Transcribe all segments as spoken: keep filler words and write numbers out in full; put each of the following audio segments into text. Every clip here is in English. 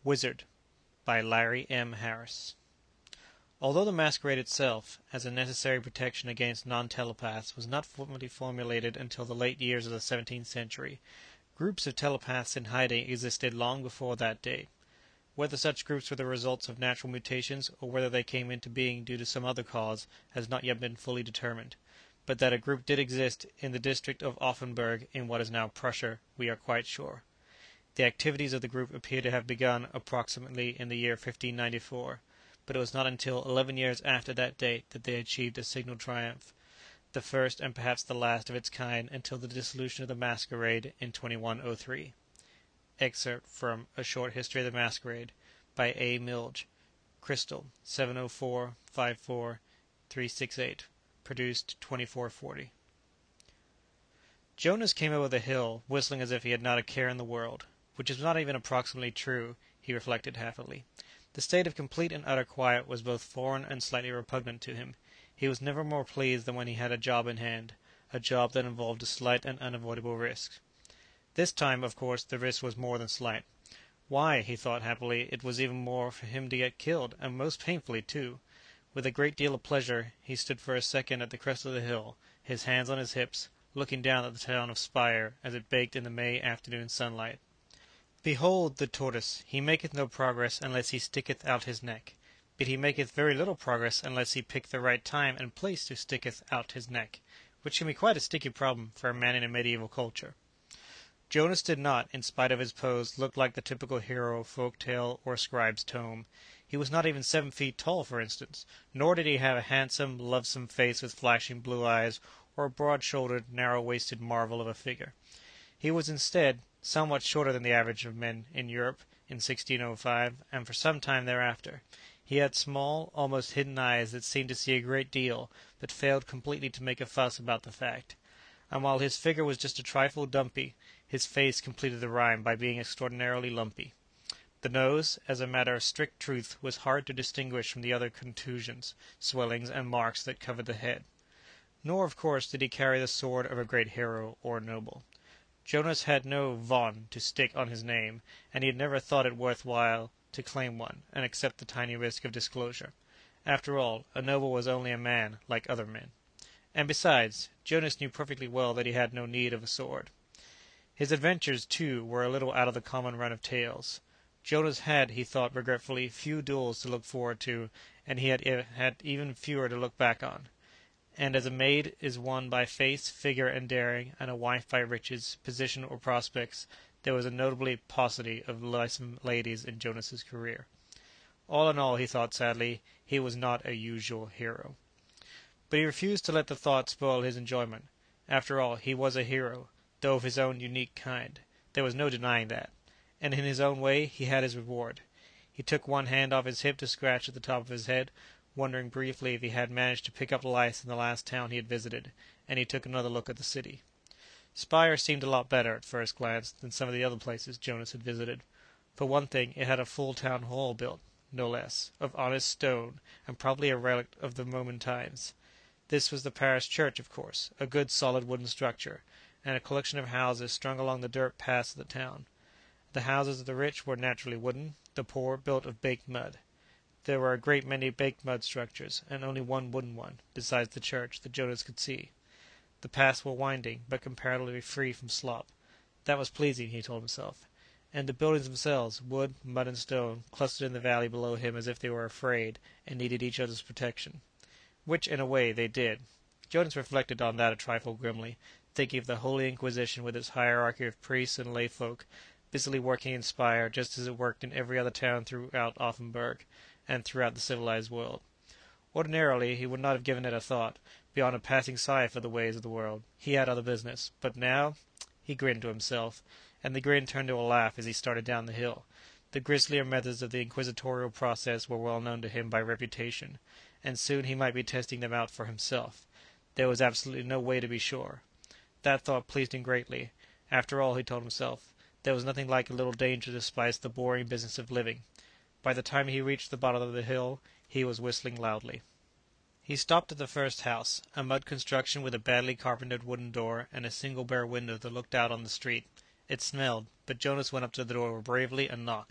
Wizard by Larry M. Harris. Although the masquerade itself, as a necessary protection against non-telepaths, was not formally formulated until the late years of the seventeenth century, groups of telepaths in hiding existed long before that date. Whether such groups were the results of natural mutations, or whether they came into being due to some other cause, has not yet been fully determined. But that a group did exist in the district of Offenburg, in what is now Prussia, we are quite sure. The activities of the group appear to have begun approximately in the year fifteen ninety-four, but it was not until eleven years after that date that they achieved a signal triumph, the first and perhaps the last of its kind until the dissolution of the masquerade in twenty-one oh three. Excerpt from A Short History of the Masquerade by A. Milge, Crystal, seven oh four five four three six eight, produced twenty-four forty. Jonas came over the hill, whistling as if he had not a care in the world, which is not even approximately true, he reflected happily. The state of complete and utter quiet was both foreign and slightly repugnant to him. He was never more pleased than when he had a job in hand, a job that involved a slight and unavoidable risk. This time, of course, the risk was more than slight. Why, he thought happily, it was even more for him to get killed, and most painfully, too. With a great deal of pleasure, he stood for a second at the crest of the hill, his hands on his hips, looking down at the town of Speyer as it baked in the May afternoon sunlight. Behold the tortoise, he maketh no progress unless he sticketh out his neck, but he maketh very little progress unless he pick the right time and place to sticketh out his neck, which can be quite a sticky problem for a man in a medieval culture. Jonas did not, in spite of his pose, look like the typical hero of folk-tale or scribe's tome. He was not even seven feet tall, for instance, nor did he have a handsome, lovesome face with flashing blue eyes, or a broad-shouldered, narrow-waisted marvel of a figure. He was instead somewhat shorter than the average of men in Europe in sixteen oh five, and for some time thereafter. He had small, almost hidden eyes that seemed to see a great deal, but failed completely to make a fuss about the fact. And while his figure was just a trifle dumpy, his face completed the rhyme by being extraordinarily lumpy. The nose, as a matter of strict truth, was hard to distinguish from the other contusions, swellings, and marks that covered the head. Nor, of course, did he carry the sword of a great hero or noble. Jonas had no von to stick on his name, and he had never thought it worth while to claim one, and accept the tiny risk of disclosure. After all, a noble was only a man, like other men. And besides, Jonas knew perfectly well that he had no need of a sword. His adventures, too, were a little out of the common run of tales. Jonas had, he thought regretfully, few duels to look forward to, and he had, had even fewer to look back on. And as a maid is won by face, figure, and daring, and a wife by riches, position, or prospects, there was a notably paucity of lissom ladies in Jonas's career. All in all, he thought sadly, he was not a usual hero. But he refused to let the thought spoil his enjoyment. After all, he was a hero, though of his own unique kind. There was no denying that. And in his own way he had his reward. He took one hand off his hip to scratch at the top of his head, wondering briefly if he had managed to pick up lice in the last town he had visited, and he took another look at the city. Speyer seemed a lot better, at first glance, than some of the other places Jonas had visited. For one thing, it had a full town hall built, no less, of honest stone, and probably a relic of the Roman times. This was the parish church, of course, a good solid wooden structure, and a collection of houses strung along the dirt paths of the town. The houses of the rich were naturally wooden, the poor built of baked mud. There were a great many baked mud structures, and only one wooden one, besides the church, that Jonas could see. The paths were winding, but comparatively free from slop. That was pleasing, he told himself. And the buildings themselves, wood, mud, and stone, clustered in the valley below him as if they were afraid, and needed each other's protection. Which, in a way, they did. Jonas reflected on that a trifle grimly, thinking of the Holy Inquisition with its hierarchy of priests and lay folk, busily working in Speyer just as it worked in every other town throughout Offenburg, and throughout the civilized world. Ordinarily, he would not have given it a thought, beyond a passing sigh for the ways of the world. He had other business. But now, he grinned to himself, and the grin turned to a laugh as he started down the hill. The grislier methods of the inquisitorial process were well known to him by reputation, and soon he might be testing them out for himself. There was absolutely no way to be sure. That thought pleased him greatly. After all, he told himself, there was nothing like a little danger to spice the boring business of living. By the time he reached the bottom of the hill, he was whistling loudly. He stopped at the first house, a mud construction with a badly carpentered wooden door and a single bare window that looked out on the street. It smelled, but Jonas went up to the door bravely and knocked.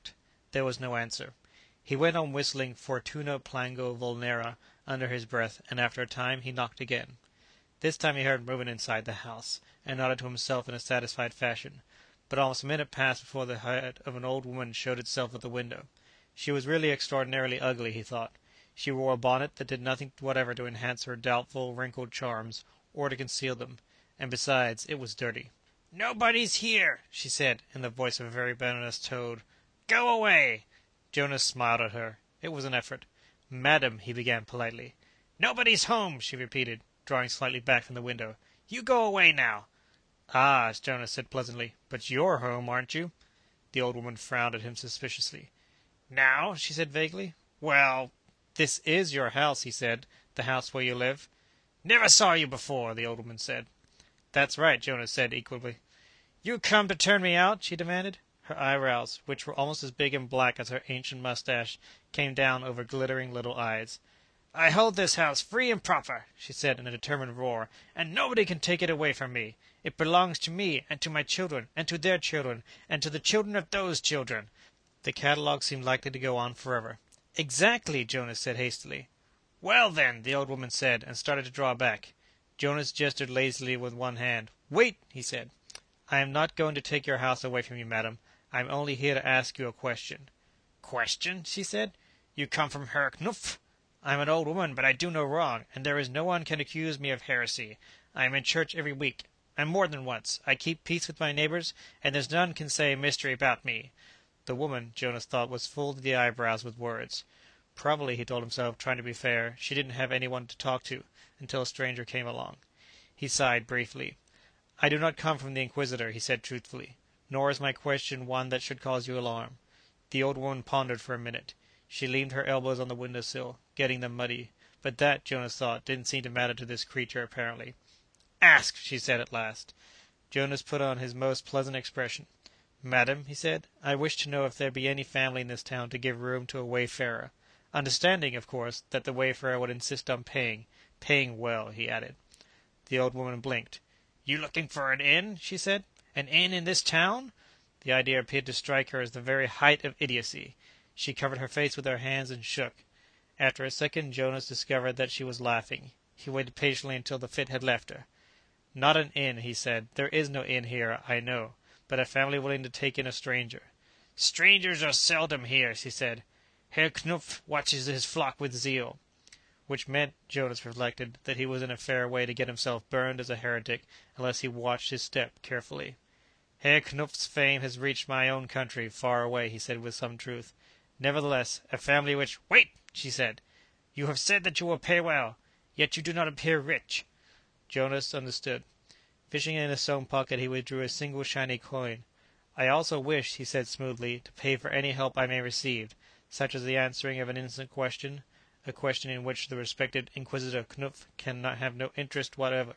There was no answer. He went on whistling Fortuna Plango Vulnera under his breath, and after a time he knocked again. This time he heard movement inside the house, and nodded to himself in a satisfied fashion, but almost a minute passed before the head of an old woman showed itself at the window. She was really extraordinarily ugly, he thought. She wore a bonnet that did nothing whatever to enhance her doubtful, wrinkled charms, or to conceal them, and besides, it was dirty. "Nobody's here," she said, in the voice of a very venomous toad. "Go away!" Jonas smiled at her. It was an effort. "Madam," he began politely. "Nobody's home," she repeated, drawing slightly back from the window. "You go away now." "Ah," Jonas said pleasantly, "but you're home, aren't you?" The old woman frowned at him suspiciously. "Now?" she said vaguely. "Well—" "This is your house," he said, "the house where you live." "Never saw you before," the old woman said. "That's right," Jonas said equably. "You come to turn me out?" she demanded. Her eyebrows, which were almost as big and black as her ancient moustache, came down over glittering little eyes. "I hold this house free and proper," she said in a determined roar, "and nobody can take it away from me. It belongs to me, and to my children, and to their children, and to the children of those children." The catalogue seemed likely to go on forever. "Exactly," Jonas said hastily. "Well, then," the old woman said, and started to draw back. Jonas gestured lazily with one hand. "Wait," he said. "I am not going to take your house away from you, madam. I am only here to ask you a question." "Question?" she said. "You come from Herr Knupf? I am an old woman, but I do no wrong, and there is no one can accuse me of heresy. I am in church every week, and more than once. I keep peace with my neighbours, and there's none can say a mystery about me." The woman, Jonas thought, was full to the eyebrows with words. Probably, he told himself, trying to be fair, she didn't have anyone to talk to, until a stranger came along. He sighed briefly. "I do not come from the Inquisitor," he said truthfully, "nor is my question one that should cause you alarm." The old woman pondered for a minute. She leaned her elbows on the window-sill, getting them muddy, but that, Jonas thought, didn't seem to matter to this creature apparently. "Ask," she said at last. Jonas put on his most pleasant expression. "Madam," he said, "I wish to know if there be any family in this town to give room to a wayfarer. Understanding, of course, that the wayfarer would insist on paying. Paying well," he added. The old woman blinked. "You looking for an inn?" she said. "An inn in this town?" The idea appeared to strike her as the very height of idiocy. She covered her face with her hands and shook. After a second Jonas discovered that she was laughing. He waited patiently until the fit had left her. "Not an inn," he said. "There is no inn here, I know, but a family willing to take in a stranger." "Strangers are seldom here," she said. "Herr Knupf watches his flock with zeal." Which meant, Jonas reflected, that he was in a fair way to get himself burned as a heretic unless he watched his step carefully. "Herr Knupf's fame has reached my own country far away," he said with some truth. "Nevertheless, a family which—" "Wait," she said. "You have said that you will pay well, yet you do not appear rich." Jonas understood. Fishing in his sewn pocket, he withdrew a single shiny coin. "I also wish," he said smoothly, "to pay for any help I may receive, such as the answering of an innocent question, a question in which the respected Inquisitor Knupf can not have no interest whatever."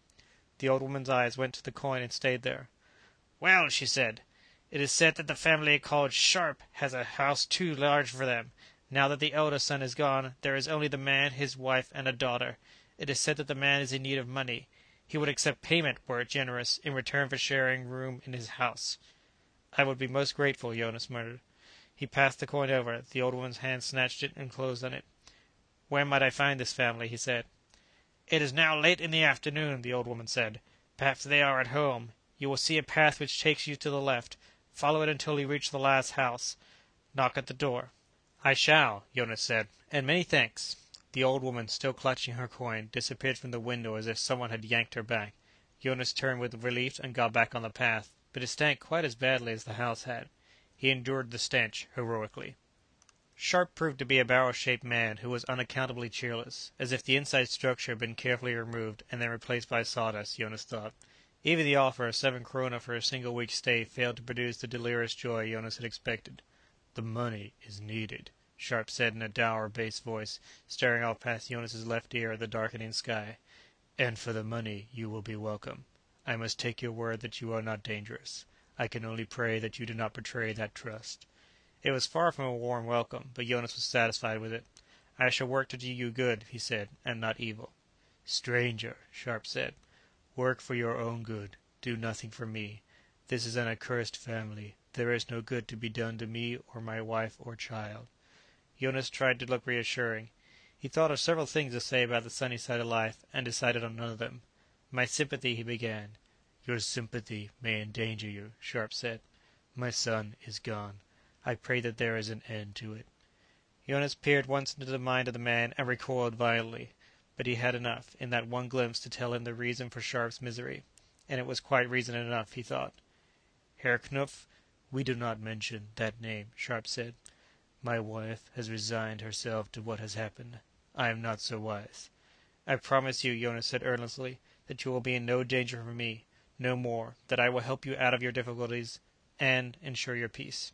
The old woman's eyes went to the coin and stayed there. "Well," she said, "it is said that the family called Sharp has a house too large for them. Now that the elder son is gone, there is only the man, his wife, and a daughter. It is said that the man is in need of money. He would accept payment, were it generous, in return for sharing room in his house." "I would be most grateful," Jonas murmured. He passed the coin over. The old woman's hand snatched it and closed on it. "Where might I find this family?" he said. "It is now late in the afternoon," the old woman said. "Perhaps they are at home. You will see a path which takes you to the left. Follow it until you reach the last house. Knock at the door." "I shall," Jonas said, "and many thanks." The old woman, still clutching her coin, disappeared from the window as if someone had yanked her back. Jonas turned with relief and got back on the path, but it stank quite as badly as the house had. He endured the stench heroically. Sharp proved to be a barrel-shaped man who was unaccountably cheerless, as if the inside structure had been carefully removed and then replaced by sawdust, Jonas thought. Even the offer of seven krona for a single week's stay failed to produce the delirious joy Jonas had expected. "The money is needed," Sharp said in a dour, bass voice, staring off past Jonas's left ear at the darkening sky. "And for the money you will be welcome. I must take your word that you are not dangerous. I can only pray that you do not betray that trust." It was far from a warm welcome, but Jonas was satisfied with it. "I shall work to do you good," he said, "and not evil." "Stranger," Sharp said, "work for your own good. Do nothing for me. This is an accursed family. there is no good to be done to me or my wife or child." Jonas tried to look reassuring. He thought of several things to say about the sunny side of life, and decided on none of them. "My sympathy," he began. "Your sympathy may endanger you," Sharp said. "My son is gone. I pray that there is an end to it." Jonas peered once into the mind of the man and recoiled violently, but he had enough, in that one glimpse, to tell him the reason for Sharp's misery, and it was quite reason enough, he thought. "Herr Knupf, we do not mention that name," Sharp said. "My wife has resigned herself to what has happened. I am not so wise." "I promise you," Jonas said earnestly, "that you will be in no danger from me, no more, that I will help you out of your difficulties, and ensure your peace."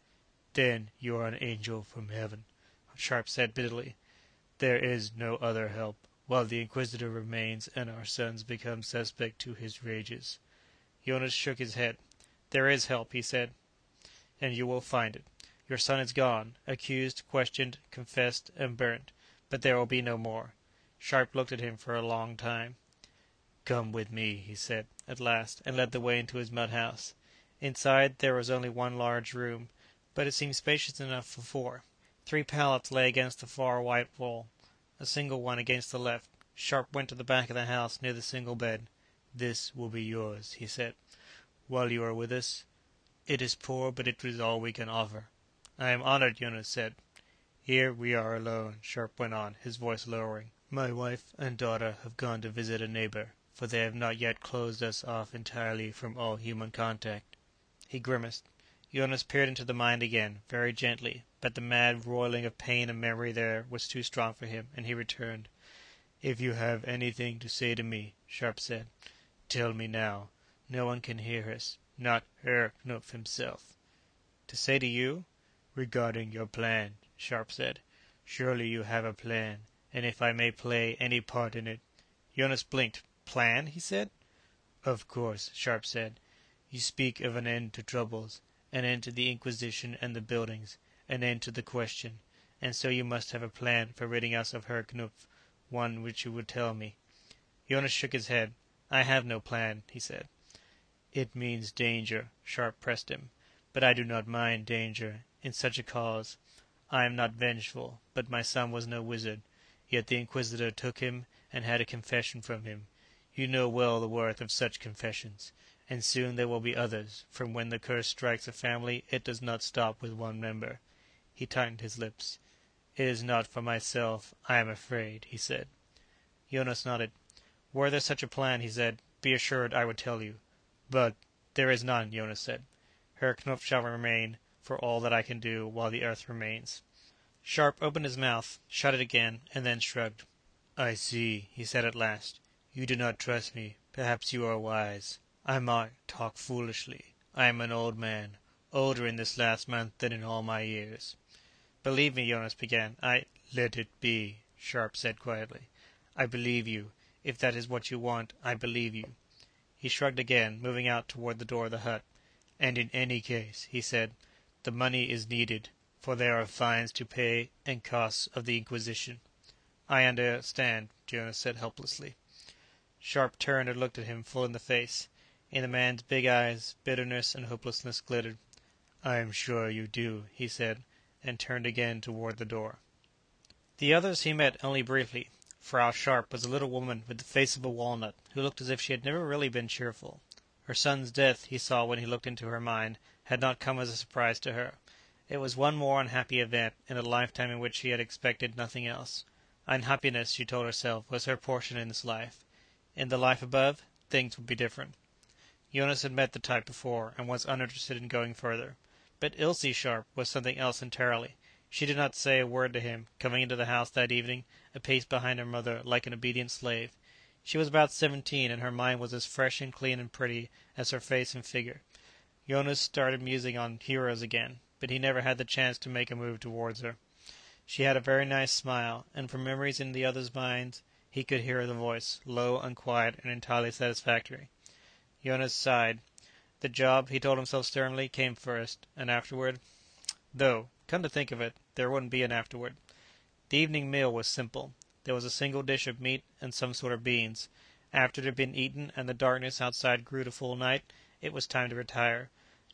"Then you are an angel from heaven," Sharp said bitterly. "There is no other help, while the Inquisitor remains and our sons become suspect to his rages." Jonas shook his head. "There is help," he said, "and you will find it. Your son is gone, accused, questioned, confessed, and burnt, but there will be no more." Sharp looked at him for a long time. "Come with me," he said, at last, and led the way into his mud house. Inside there was only one large room, but it seemed spacious enough for four. Three pallets lay against the far white wall, a single one against the left. Sharp went to the back of the house near the single bed. "This will be yours," he said, "while you are with us. It is poor, but it is all we can offer." "I am honored," Jonas said. "Here we are alone," Sharp went on, his voice lowering. "My wife and daughter have gone to visit a neighbor, for they have not yet closed us off entirely from all human contact." He grimaced. Jonas peered into the mind again, very gently, but the mad roiling of pain and memory there was too strong for him, and he returned. "If you have anything to say to me," Sharp said, "tell me now. No one can hear us, not Herr Knupf himself." "To say to you?" "Regarding your plan," Sharp said. "Surely you have a plan, and if I may play any part in it—" Jonas blinked. "Plan?" he said. "Of course," Sharp said. "You speak of an end to troubles, an end to the Inquisition and the buildings, an end to the question, and so you must have a plan for ridding us of Herr Knupf, one which you would tell me." Jonas shook his head. "I have no plan," he said. "It means danger," Sharp pressed him. "But I do not mind danger, in such a cause. I am not vengeful, but my son was no wizard, yet the Inquisitor took him and had a confession from him. You know well the worth of such confessions, and soon there will be others, for when the curse strikes a family it does not stop with one member." He tightened his lips. "It is not for myself I am afraid," he said. Jonas nodded. "Were there such a plan," he said, "be assured I would tell you." "But—" "There is none," Jonas said. "Herr Knupf shall remain, for all that I can do while the earth remains." Sharp opened his mouth, shut it again, and then shrugged. "I see," he said at last. "You do not trust me. Perhaps you are wise. I might talk foolishly. I am an old man, older in this last month than in all my years." "Believe me," Jonas began, "I—" "Let it be," Sharp said quietly. "I believe you. If that is what you want, I believe you." He shrugged again, moving out toward the door of the hut. "And in any case," he said, "the money is needed, for there are fines to pay and costs of the Inquisition." "I understand," Jonas said helplessly. Sharp turned and looked at him full in the face. In the man's big eyes bitterness and hopelessness glittered. "I am sure you do," he said, and turned again toward the door. The others he met only briefly. Frau Sharp was a little woman with the face of a walnut, who looked as if she had never really been cheerful. Her son's death, he saw when he looked into her mind, had not come as a surprise to her. It was one more unhappy event in a lifetime in which she had expected nothing else. Unhappiness, she told herself, was her portion in this life. In the life above, things would be different. Jonas had met the type before, and was uninterested in going further. But Ilse Sharp was something else entirely. She did not say a word to him, coming into the house that evening, a pace behind her mother, like an obedient slave. She was about seventeen, and her mind was as fresh and clean and pretty as her face and figure. Jonas started musing on heroes again, but he never had the chance to make a move towards her. She had a very nice smile, and from memories in the others' minds he could hear the voice, low and quiet and entirely satisfactory. Jonas sighed. The job, he told himself sternly, came first, and afterward... Though, come to think of it, there wouldn't be an afterward. The evening meal was simple. There was a single dish of meat and some sort of beans. After it had been eaten and the darkness outside grew to full night, it was time to retire.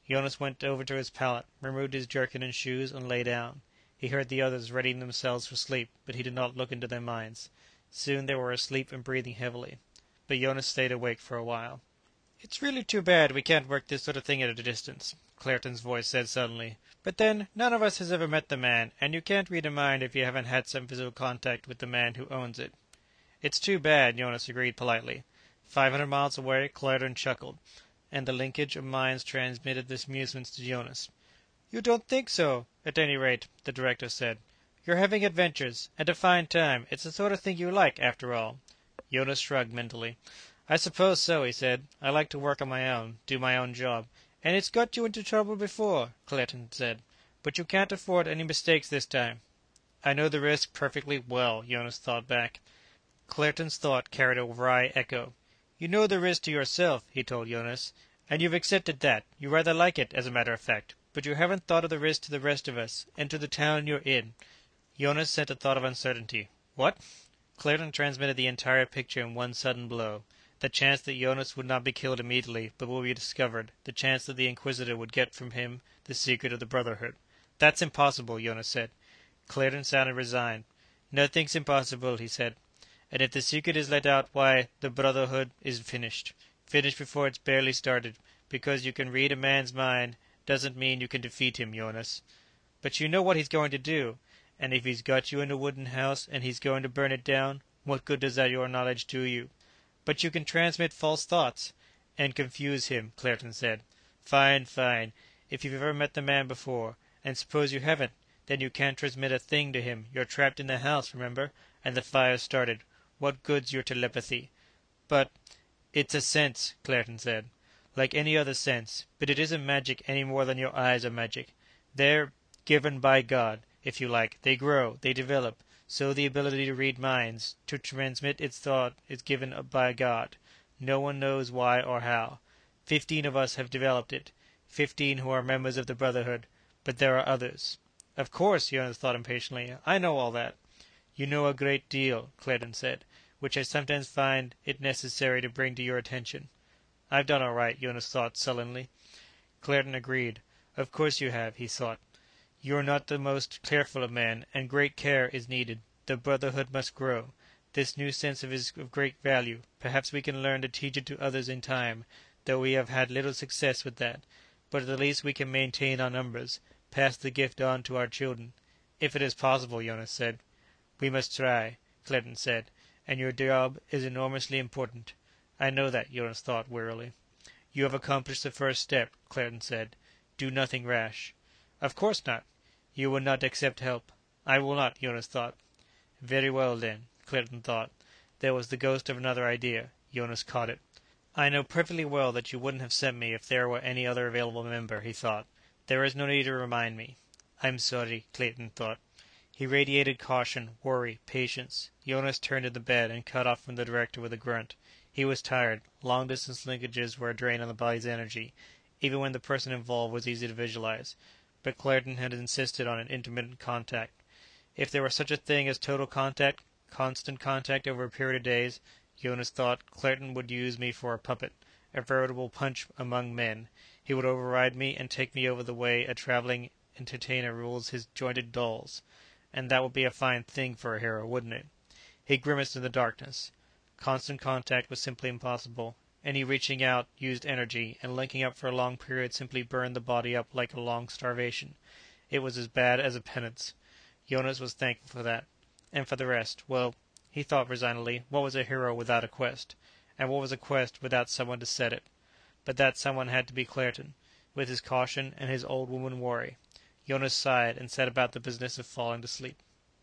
Jonas went over to his pallet, removed his jerkin and shoes, and lay down. He heard the others readying themselves for sleep, but he did not look into their minds. Soon they were asleep and breathing heavily. But Jonas stayed awake for a while. "It's really too bad we can't work this sort of thing at a distance," Claerten's voice said suddenly. "But then, none of us has ever met the man, and you can't read a mind if you haven't had some physical contact with the man who owns it." "It's too bad," Jonas agreed politely. Five hundred miles away, Claerten chuckled, and the linkage of minds transmitted this amusement to Jonas. "You don't think so, at any rate," the director said. "You're having adventures, and a fine time. It's the sort of thing you like, after all." Jonas shrugged mentally. "I suppose so," he said. "I like to work on my own, do my own job." "And it's got you into trouble before," Claerten said. "But you can't afford any mistakes this time." "I know the risk perfectly well," Jonas thought back. Claerten's thought carried a wry echo. "You know the risk to yourself," he told Jonas, "and you've accepted that. You rather like it, as a matter of fact. But you haven't thought of the risk to the rest of us, and to the town you're in." Jonas sent a thought of uncertainty. "What?" Claerten transmitted the entire picture in one sudden blow. The chance that Jonas would not be killed immediately, but would be discovered. The chance that the Inquisitor would get from him the secret of the Brotherhood. "That's impossible," Jonas said. Claerten sounded resigned. "Nothing's impossible," he said. "And if the secret is let out, why, the Brotherhood is finished. Finished before it's barely started. Because you can read a man's mind doesn't mean you can defeat him, Jonas." "But you know what he's going to do. And if he's got you in a wooden house, and he's going to burn it down, what good does that your knowledge do you?" "But you can transmit false thoughts." "And confuse him," Claerten said. "Fine, fine. If you've ever met the man before. And suppose you haven't. Then you can't transmit a thing to him. You're trapped in the house, remember? And the fire's started. What good's your telepathy?" "But—" "It's a sense," Claerten said. "Like any other sense. But it isn't magic any more than your eyes are magic. They're given by God, if you like. They grow. They develop. So the ability to read minds, to transmit its thought, is given by God. No one knows why or how. Fifteen of us have developed it. Fifteen who are members of the Brotherhood. But there are others." "Of course," Jonas thought impatiently. "I know all that." "You know a great deal," Claerten said, "which I sometimes find it necessary to bring to your attention." "I've done all right," Jonas thought sullenly. Claerten agreed. "Of course you have," he thought. "You're not the most careful of men, and great care is needed. The Brotherhood must grow. This new sense of is of great value. Perhaps we can learn to teach it to others in time, though we have had little success with that. But at the least we can maintain our numbers, pass the gift on to our children." "If it is possible," Jonas said. "We must try," Claerten said, "and your job is enormously important." "I know that," Jonas thought wearily. "You have accomplished the first step," Claerten said. "Do nothing rash." "Of course not." "You will not accept help." "I will not," Jonas thought. "Very well, then," Claerten thought. There was the ghost of another idea. Jonas caught it. "I know perfectly well that you wouldn't have sent me if there were any other available member," he thought. "There is no need to remind me." "I'm sorry," Claerten thought. He radiated caution, worry, patience. Jonas turned in the bed and cut off from the director with a grunt. He was tired. Long-distance linkages were a drain on the body's energy, even when the person involved was easy to visualize. But Claerten had insisted on an intermittent contact. If there were such a thing as total contact, constant contact over a period of days, Jonas thought, Claerten would use me for a puppet, a veritable Punch among men. He would override me and take me over the way a traveling entertainer rules his jointed dolls. And that would be a fine thing for a hero, wouldn't it? He grimaced in the darkness. Constant contact was simply impossible. Any reaching out used energy, and linking up for a long period simply burned the body up like a long starvation. It was as bad as a penance. Jonas was thankful for that. And for the rest, well, he thought resignedly, what was a hero without a quest? And what was a quest without someone to set it? But that someone had to be Claerten, with his caution and his old woman worry. Jonas sighed and set about the business of falling to sleep.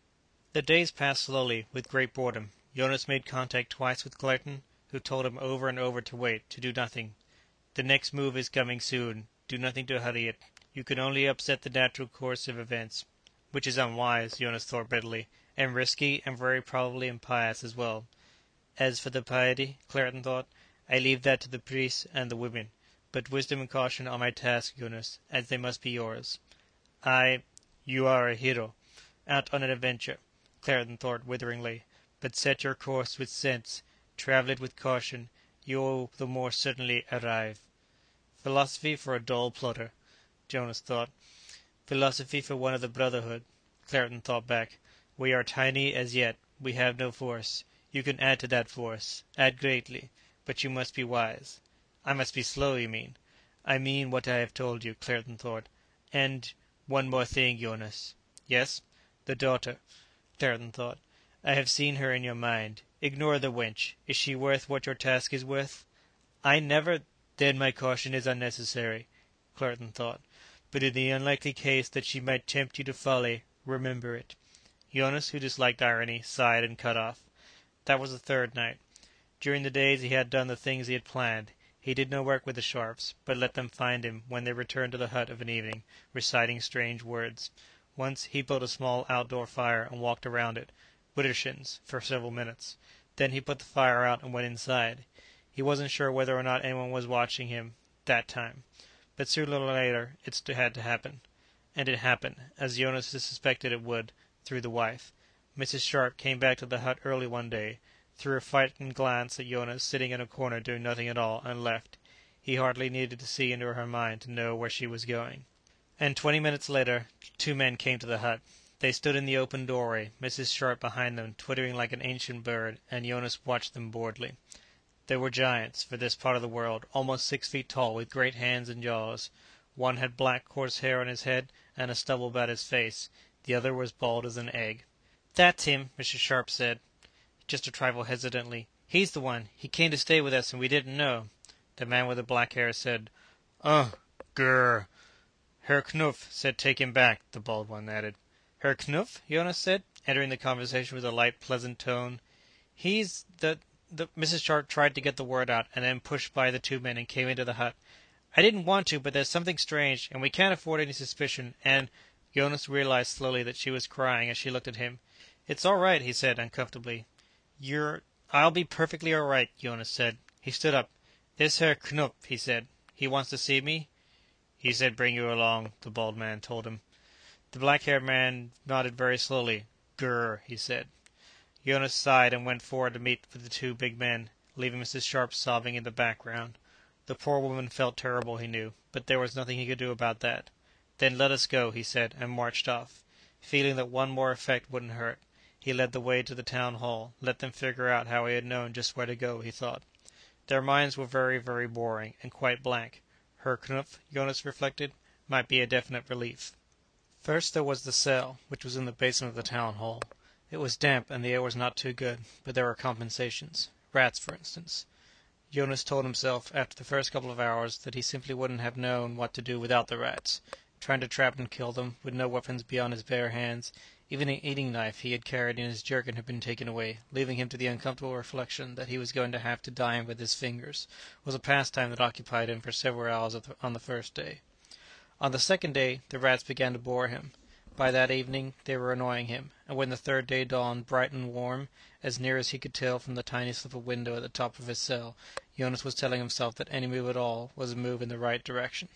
The days passed slowly, with great boredom. Jonas made contact twice with Claerten, who told him over and over to wait, to do nothing. "The next move is coming soon. Do nothing to hurry it. You can only upset the natural course of events." Which is unwise, Jonas thought bitterly, and risky, and very probably impious as well. As for the piety, Claerten thought, I leave that to the priests and the women. But wisdom and caution are my task, Jonas, as they must be yours. I... You are a hero. Out on an adventure, Claerten thought witheringly. But set your course with sense. Travel it with caution. You will the more certainly arrive. Philosophy for a dull plodder. Jonas thought. Philosophy for one of the Brotherhood, Claerten thought back. We are tiny as yet. We have no force. You can add to that force. Add greatly. But you must be wise. I must be slow, you mean? I mean what I have told you, Claerten thought. And one more thing, Jonas. Yes? The daughter, Claerten thought. I have seen her in your mind. Ignore the wench. Is she worth what your task is worth? I never... Then my caution is unnecessary, Claerten thought. But in the unlikely case that she might tempt you to folly, remember it. Jonas, who disliked irony, sighed and cut off. That was the third night. During the days he had done the things he had planned. He did no work with the Sharps, but let them find him when they returned to the hut of an evening, reciting strange words. Once he built a small outdoor fire and walked around it, widdershins, for several minutes. Then he put the fire out and went inside. He wasn't sure whether or not anyone was watching him that time, but sooner or later it had to happen. And it happened, as Jonas suspected it would, through the wife. Missus Sharp came back to the hut early one day, threw a frightened glance at Jonas sitting in a corner doing nothing at all, and left. He hardly needed to see into her mind to know where she was going. And twenty minutes later, two men came to the hut. They stood in the open doorway, Missus Sharp behind them, twittering like an ancient bird, and Jonas watched them boredly. They were giants, for this part of the world, almost six feet tall, with great hands and jaws. One had black coarse hair on his head, and a stubble about his face. The other was bald as an egg. "That's him," Missus Sharp said, just a trifle hesitantly. "He's the one. He came to stay with us, and we didn't know." The man with the black hair said, "Ugh, grr." "Herr Knupf said take him back," the bald one added. "Herr Knupf?" Jonas said, entering the conversation with a light, pleasant tone. "He's the... the..." Missus Sharp tried to get the word out, and then pushed by the two men and came into the hut. "I didn't want to, but there's something strange, and we can't afford any suspicion, and..." Jonas realized slowly that she was crying as she looked at him. "It's all right," he said uncomfortably. "You're... I'll be perfectly all right," Jonas said. He stood up. "This Herr Knupf," he said. "He wants to see me?" "He said bring you along," the bald man told him. The black-haired man nodded very slowly. "Grr," he said. Jonas sighed and went forward to meet with the two big men, leaving Missus Sharp sobbing in the background. The poor woman felt terrible, he knew, but there was nothing he could do about that. "Then let us go," he said, and marched off. Feeling that one more effect wouldn't hurt, he led the way to the town hall, let them figure out how he had known just where to go, he thought. Their minds were very, very boring, and quite blank. Herr Knupf, Jonas reflected, might be a definite relief. First there was the cell, which was in the basement of the town hall. It was damp, and the air was not too good, but there were compensations. Rats, for instance. Jonas told himself, after the first couple of hours, that he simply wouldn't have known what to do without the rats. Trying to trap and kill them, with no weapons beyond his bare hands, even an eating knife he had carried in his jerkin had been taken away, leaving him to the uncomfortable reflection that he was going to have to dine with his fingers, was a pastime that occupied him for several hours on the first day. On the second day, the rats began to bore him. By that evening they were annoying him, and when the third day dawned bright and warm, as near as he could tell from the tiny slip of window at the top of his cell, Jonas was telling himself that any move at all was a move in the right direction.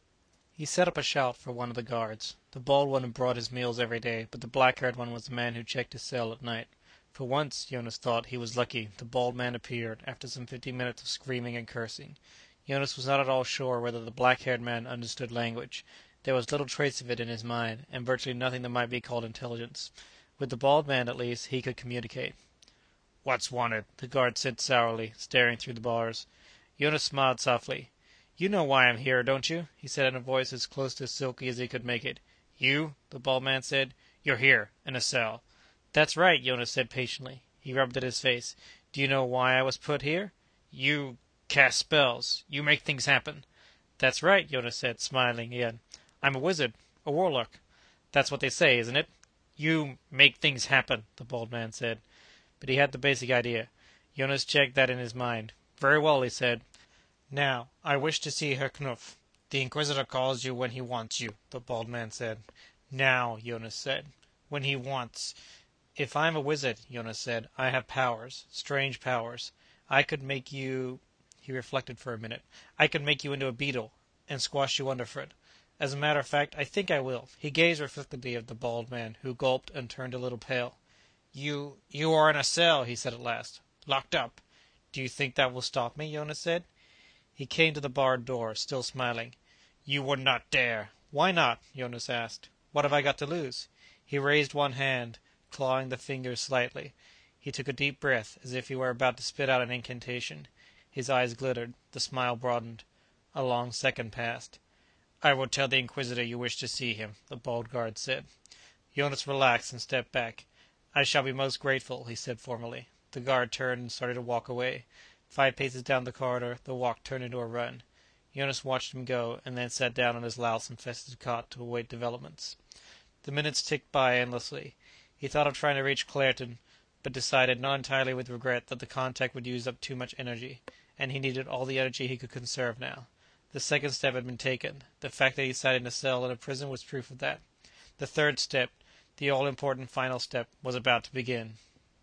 He set up a shout for one of the guards. The bald one had brought his meals every day, but the black-haired one was the man who checked his cell at night. For once, Jonas thought, he was lucky. The bald man appeared, after some fifteen minutes of screaming and cursing. Jonas was not at all sure whether the black-haired man understood language. There was little trace of it in his mind, and virtually nothing that might be called intelligence. With the bald man, at least, he could communicate. "What's wanted?" the guard said sourly, staring through the bars. Jonas smiled softly. "You know why I'm here, don't you?" he said in a voice as close to silky as he could make it. "You?" the bald man said. "You're here, in a cell." "That's right," Jonas said patiently. He rubbed at his face. "Do you know why I was put here?" "You cast spells. You make things happen." "That's right," Jonas said, smiling again. "I'm a wizard, a warlock." "That's what they say, isn't it?" "You make things happen," the bald man said. But he had the basic idea. Jonas checked that in his mind. "Very well," he said. "Now, I wish to see Herr Knupf." "The Inquisitor calls you when he wants you," the bald man said. "Now," Jonas said. "When he wants..." "If I'm a wizard," Jonas said, "I have powers, strange powers. I could make you..." He reflected for a minute. "I could make you into a beetle, and squash you underfoot. As a matter of fact, I think I will." He gazed reflectively at the bald man, who gulped and turned a little pale. You... you are in a cell," he said at last. "Locked up." "Do you think that will stop me?" Jonas said. He came to the barred door, still smiling. "You would not dare." "Why not?" Jonas asked. "What have I got to lose?" He raised one hand, clawing the fingers slightly. He took a deep breath, as if he were about to spit out an incantation. His eyes glittered. The smile broadened. A long second passed. "I will tell the Inquisitor you wish to see him," the bald guard said. Jonas relaxed and stepped back. "I shall be most grateful," he said formally. The guard turned and started to walk away. Five paces down the corridor, the walk turned into a run. Jonas watched him go, and then sat down on his louse-infested cot to await developments. The minutes ticked by endlessly. He thought of trying to reach Claerten, but decided, not entirely with regret, that the contact would use up too much energy, and he needed all the energy he could conserve now. The second step had been taken. The fact that he sat in a cell in a prison was proof of that. The third step, the all-important final step, was about to begin.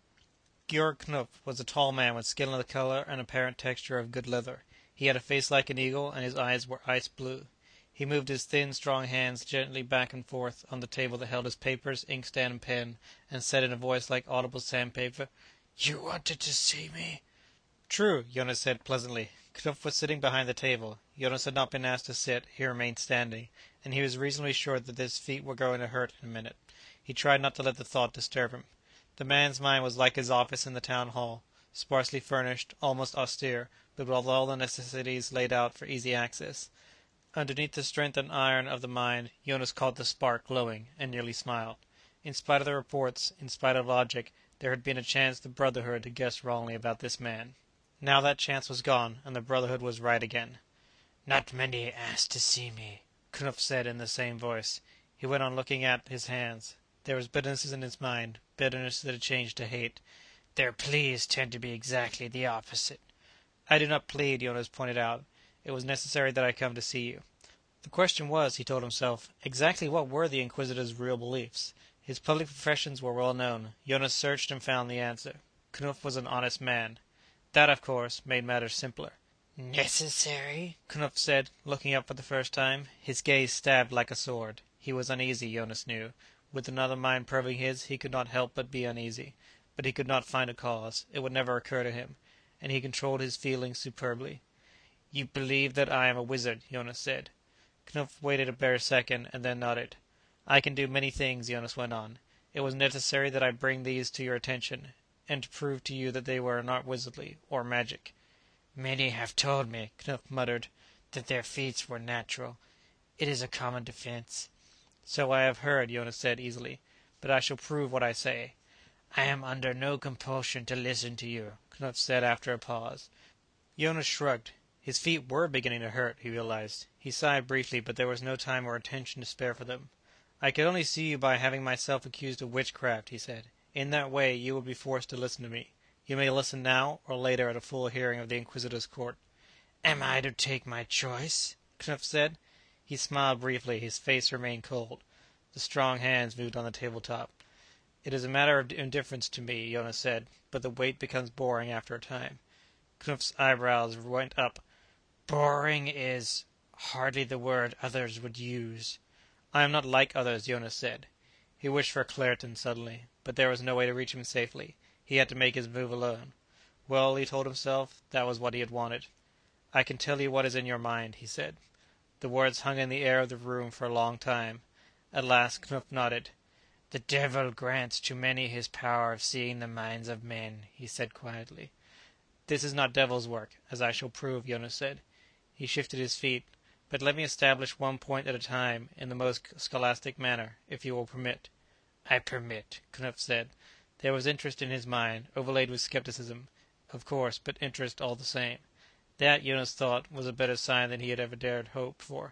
Georg Knupf was a tall man with skin of the color and apparent texture of good leather. He had a face like an eagle, and his eyes were ice blue. He moved his thin, strong hands gently back and forth on the table that held his papers, inkstand, and pen, and said in a voice like audible sandpaper, "You wanted to see me?" "True," Jonas said pleasantly. Knupf was sitting behind the table. Jonas had not been asked to sit. He remained standing, and he was reasonably sure that his feet were going to hurt in a minute. He tried not to let the thought disturb him. The man's mind was like his office in the town hall, sparsely furnished, almost austere, but with all the necessities laid out for easy access. Underneath the strength and iron of the mind, Jonas caught the spark glowing, and nearly smiled. In spite of the reports, in spite of logic, there had been a chance the Brotherhood had guessed wrongly about this man. Now that chance was gone, and the Brotherhood was right again. "Not many asked to see me," Knupf said in the same voice. He went on looking at his hands. There was bitterness in his mind, bitterness that had changed to hate. "Their pleas tend to be exactly the opposite." "I do not plead," Jonas pointed out. "It was necessary that I come to see you." The question was, he told himself, exactly what were the Inquisitor's real beliefs? His public professions were well known. Jonas searched and found the answer. Knupf was an honest man. That, of course, made matters simpler. "Necessary?" Knupf said, looking up for the first time. His gaze stabbed like a sword. He was uneasy, Jonas knew. With another mind probing his, he could not help but be uneasy. But he could not find a cause. It would never occur to him. And he controlled his feelings superbly. "You believe that I am a wizard," Jonas said. Knupf waited a bare second, and then nodded. "I can do many things," Jonas went on. "It was necessary that I bring these to your attention, and to prove to you that they were not wizardly, or magic." "Many have told me," Knupf muttered, "that their feats were natural. It is a common defense." "So I have heard," Jonas said easily. "But I shall prove what I say." "I am under no compulsion to listen to you," Knupf said after a pause. Jonas shrugged. His feet were beginning to hurt, he realized. He sighed briefly, but there was no time or attention to spare for them. "I could only see you by having myself accused of witchcraft," he said. "In that way you will be forced to listen to me. You may listen now, or later at a full hearing of the Inquisitor's court." "Am I to take my choice?" Knupf said. He smiled briefly. His face remained cold. The strong hands moved on the tabletop. "It is a matter of indifference to me," Jonas said, "but the wait becomes boring after a time." Knupf's eyebrows went up. "Boring is hardly the word others would use." "I am not like others," Jonas said. He wished for Claerten suddenly, but there was no way to reach him safely. He had to make his move alone. Well, he told himself, that was what he had wanted. "I can tell you what is in your mind," he said. The words hung in the air of the room for a long time. At last Knupf nodded. "The devil grants to many his power of seeing the minds of men," he said quietly. "This is not devil's work, as I shall prove," Jonas said. He shifted his feet. "But let me establish one point at a time, in the most scholastic manner, if you will permit." "I permit," Knupf said. There was interest in his mind, overlaid with skepticism, of course, but interest all the same. That, Jonas thought, was a better sign than he had ever dared hope for.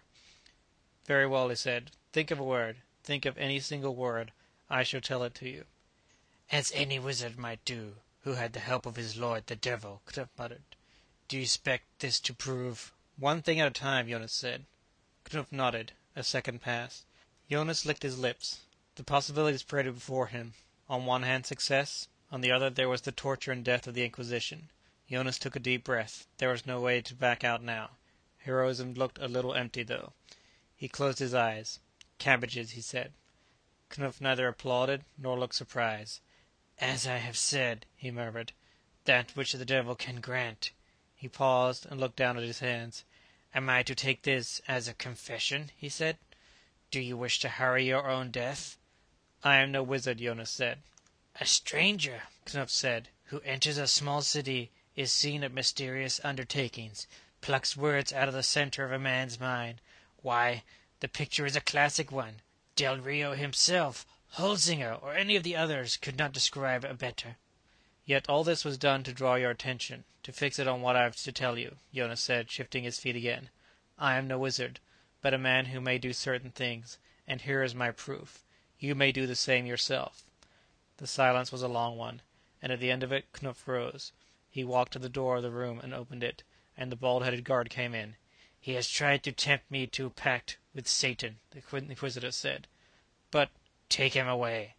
"Very well," he said. "Think of a word. Think of any single word. I shall tell it to you." "As any wizard might do, who had the help of his lord the devil," Knupf muttered. "Do you expect this to prove—" "One thing at a time," Jonas said. Knupf nodded. A second passed. Jonas licked his lips. The possibilities paraded before him. On one hand, success. On the other, there was the torture and death of the Inquisition. Jonas took a deep breath. There was no way to back out now. Heroism looked a little empty, though. He closed his eyes. "Cabbages," he said. Knupf neither applauded nor looked surprised. "As I have said," he murmured, "that which the devil can grant." He paused and looked down at his hands. "Am I to take this as a confession?" he said. Do you wish to hurry your own death?" "I am no wizard," Jonas said. "A stranger," Knupf said, "who enters a small city, is seen at mysterious undertakings, plucks words out of the center of a man's mind. Why, the picture is a classic one. Del Rio himself, Holzinger, or any of the others could not describe a better." "Yet all this was done to draw your attention, to fix it on what I have to tell you," Jonas said, shifting his feet again. "I am no wizard, but a man who may do certain things, and here is my proof. You may do the same yourself." The silence was a long one, and at the end of it Knupf rose. He walked to the door of the room and opened it, and the bald-headed guard came in. "He has tried to tempt me to a pact with Satan," the Inquisitor said. "But take him away."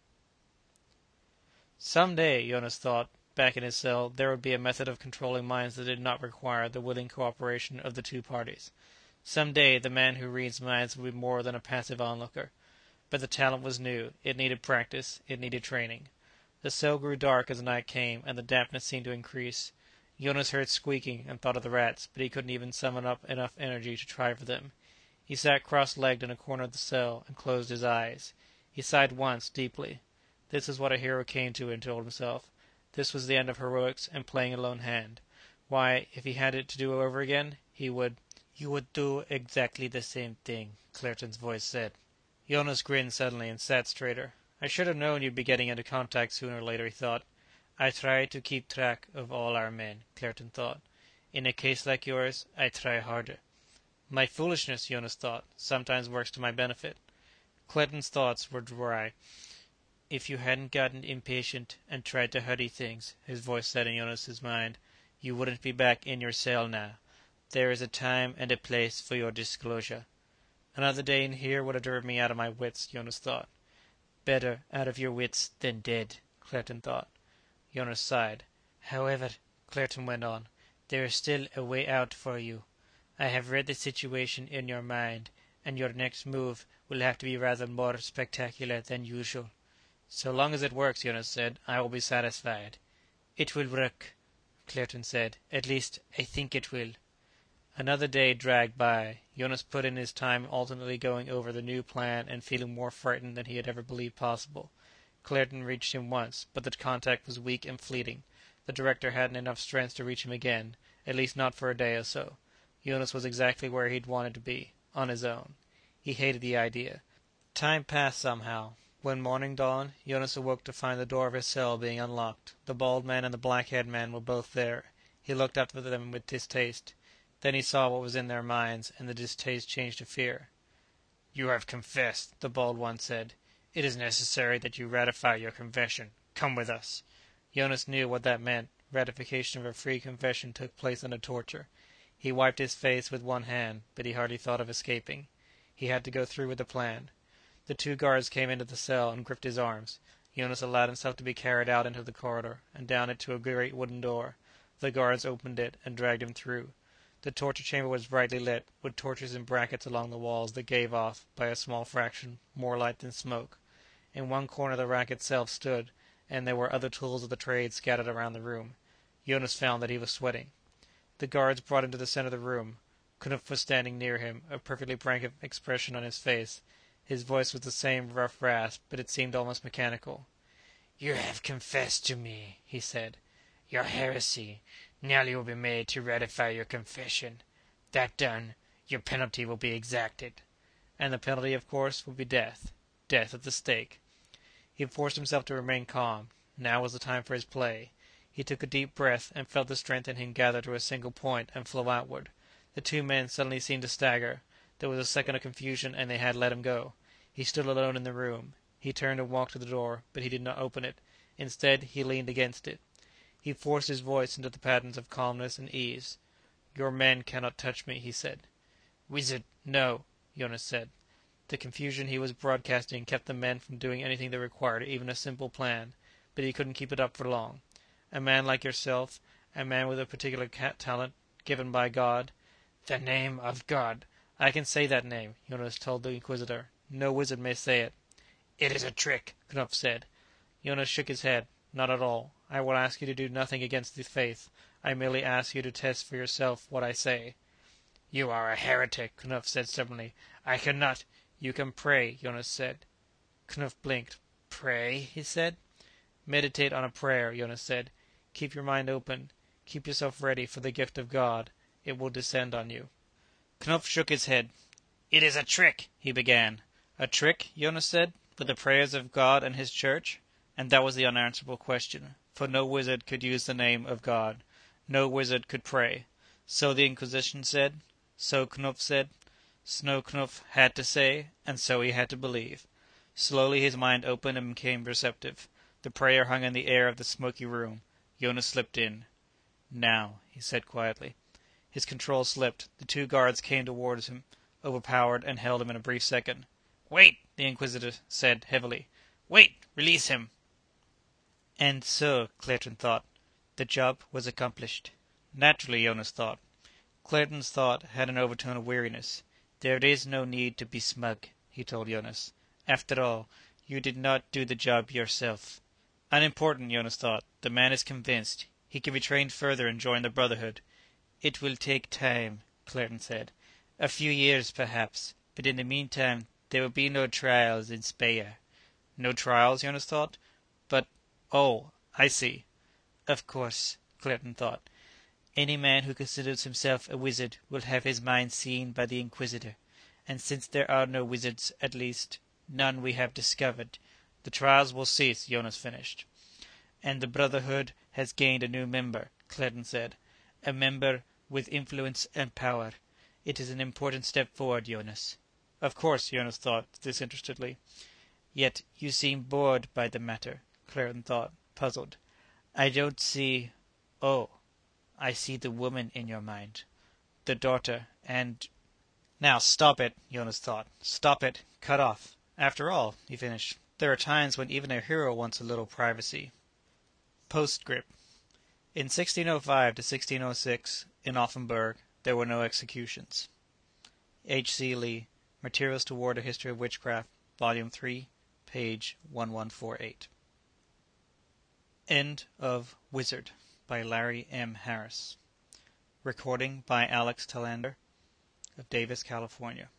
Some day, Jonas thought, back in his cell, there would be a method of controlling minds that did not require the willing cooperation of the two parties. Some day the man who reads minds would be more than a passive onlooker. But the talent was new, it needed practice, it needed training. The cell grew dark as night came, and the dampness seemed to increase. Jonas heard squeaking and thought of the rats, but he couldn't even summon up enough energy to try for them. He sat cross-legged in a corner of the cell and closed his eyes. He sighed once, deeply. This is what a hero came to, he told himself. This was the end of heroics and playing a lone hand. Why, if he had it to do over again, he would... "You would do exactly the same thing," Claerten's voice said. Jonas grinned suddenly and sat straighter. "I should have known you'd be getting into contact sooner or later," he thought. "I try to keep track of all our men," Claerten thought. "In a case like yours, I try harder." "My foolishness," Jonas thought, "sometimes works to my benefit." Claerten's thoughts were dry. "If you hadn't gotten impatient and tried to hurry things," his voice said in Jonas's mind, "you wouldn't be back in your cell now. There is a time and a place for your disclosure." Another day in here would have driven me out of my wits, Jonas thought. "Better out of your wits than dead," Claerten thought. Jonas sighed. "However," Claerten went on, "there is still a way out for you. I have read the situation in your mind, and your next move will have to be rather more spectacular than usual." "So long as it works," Jonas said, "I will be satisfied." "It will work," Claerten said. "At least, I think it will." Another day dragged by. Jonas put in his time alternately going over the new plan and feeling more frightened than he had ever believed possible. Claerten reached him once, but the contact was weak and fleeting. The director hadn't enough strength to reach him again, at least not for a day or so. Jonas was exactly where he'd wanted to be, on his own. He hated the idea. Time passed somehow. When morning dawned, Jonas awoke to find the door of his cell being unlocked. The bald man and the black-haired man were both there. He looked up at them with distaste. Then he saw what was in their minds, and the distaste changed to fear. "You have confessed," the bald one said. "It is necessary that you ratify your confession. Come with us." Jonas knew what that meant. Ratification of a free confession took place under torture. He wiped his face with one hand, but he hardly thought of escaping. He had to go through with the plan. The two guards came into the cell and gripped his arms. Jonas allowed himself to be carried out into the corridor, and down it to a great wooden door. The guards opened it and dragged him through. The torture chamber was brightly lit, with torches in brackets along the walls that gave off, by a small fraction, more light than smoke. In one corner the rack itself stood, and there were other tools of the trade scattered around the room. Jonas found that he was sweating. The guards brought him to the center of the room. Knupf was standing near him, a perfectly frank expression on his face. His voice was the same rough rasp, but it seemed almost mechanical. "You have confessed to me," he said, "your heresy. Now you will be made to ratify your confession. That done, your penalty will be exacted." And the penalty, of course, would be death. Death at the stake. He forced himself to remain calm. Now was the time for his play. He took a deep breath, and felt the strength in him gather to a single point and flow outward. The two men suddenly seemed to stagger. There was a second of confusion, and they had let him go. He stood alone in the room. He turned and walked to the door, but he did not open it. Instead, he leaned against it. He forced his voice into the patterns of calmness and ease. "Your men cannot touch me," he said. "Wizard, no," Jonas said. The confusion he was broadcasting kept the men from doing anything that required even a simple plan, but he couldn't keep it up for long. A man like yourself, a man with a particular talent given by God. "The name of God." "I can say that name," Jonas told the Inquisitor. "No wizard may say it." "It is a trick," Knupf said. Jonas shook his head. "Not at all. I will ask you to do nothing against the faith. I merely ask you to test for yourself what I say." "You are a heretic," Knupf said stubbornly. "I cannot—" You can pray, Jonas said. Knupf blinked. Pray, he said. Meditate on a prayer, Jonas said. Keep your mind open. Keep yourself ready for the gift of God. It will descend on you. Knupf shook his head. It is a trick, he began. A trick, Jonas said, with the prayers of God and his church? And that was the unanswerable question, for no wizard could use the name of God. No wizard could pray. So the Inquisition said. So Knupf said. So Knupf had to say, and so he had to believe. Slowly his mind opened and became receptive. The prayer hung in the air of the smoky room. Jonas slipped in. Now, he said quietly. His control slipped. The two guards came towards him, overpowered, and held him in a brief second. Wait, the Inquisitor said heavily. Wait, release him. And so, Claerten thought, the job was accomplished. Naturally, Jonas thought. Claerten's thought had an overtone of weariness. There is no need to be smug, he told Jonas. After all, you did not do the job yourself. Unimportant, Jonas thought. The man is convinced. He can be trained further and join the Brotherhood. It will take time, Claerten said. A few years, perhaps. But in the meantime, there will be no trials in Speyer. No trials, Jonas thought. But, oh, I see. Of course, Claerten thought. Any man who considers himself a wizard will have his mind seen by the Inquisitor. And since there are no wizards, at least, none we have discovered, the trials will cease, Jonas finished. And the Brotherhood has gained a new member, Claerten said. A member with influence and power. It is an important step forward, Jonas. Of course, Jonas thought, disinterestedly. Yet you seem bored by the matter, Claerten thought, puzzled. I don't see... Oh, I see the woman in your mind. The daughter, and... Now stop it, Jonas thought. Stop it. Cut off. After all, he finished, there are times when even a hero wants a little privacy. Postscript. In sixteen oh five to sixteen oh six, in Offenburg, there were no executions. H. C. Lee, Materials Toward a History of Witchcraft, Volume three, page eleven forty-eight. End of Wizard, by Larry M. Harris. Recording by Alex Talander, of Davis, California.